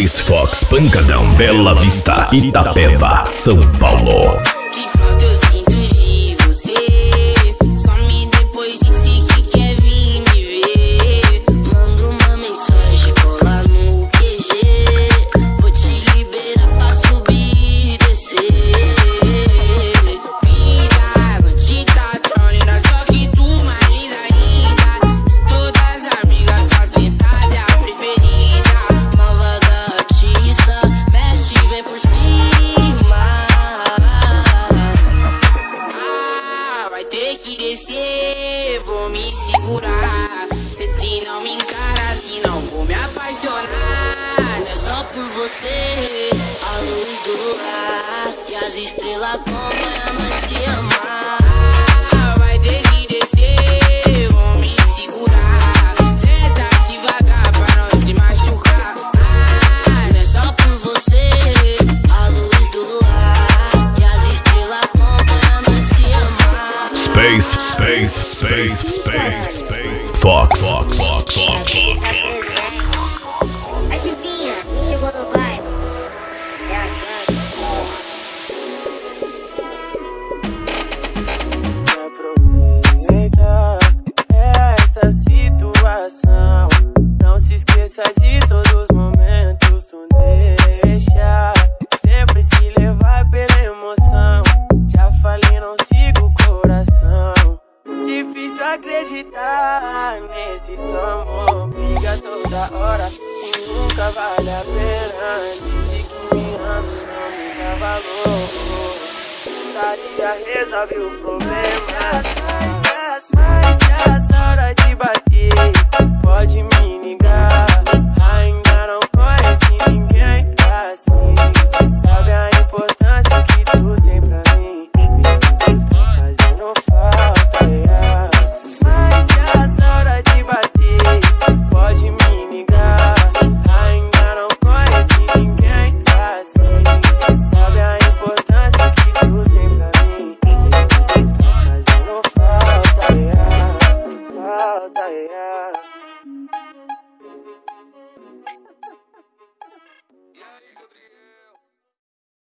Space Fox, Pancadão, Bela Vista, Itapeva, São Paulo. Que falta eu sinto de você. Some depois disse que quer vir me ver. Manda uma mensagem, cola no QG. Vou te liberar pra subir e descer. Vida, não te tá tronina, só que tu mais linda ainda. Todas as amigas, só sentada é a preferida. Malvada artista, mexe, vem por cima. Vai ter que descer, vou me segurar. Se não me encara, senão vou me apaixonar. Não é só por você, a luz do luar e as estrelas acompanham nós se amar. Vai ter que descer, vou me segurar. Senta devagar pra não se machucar. Não é só por você, a luz do luar e as estrelas acompanham nós se amar. Space Fox. Adivinha, chegou no bairro. É a gangue. Aproveita essa situação. Não se esqueça de todos os momentos. Tu deixa sempre se levar pela emoção. Já falei, não sigo o coração. Difícil acreditar nesse teu amor. Briga toda hora e nunca vale a pena. Disse que me ama e não me dá valor. Putaria resolve o problema.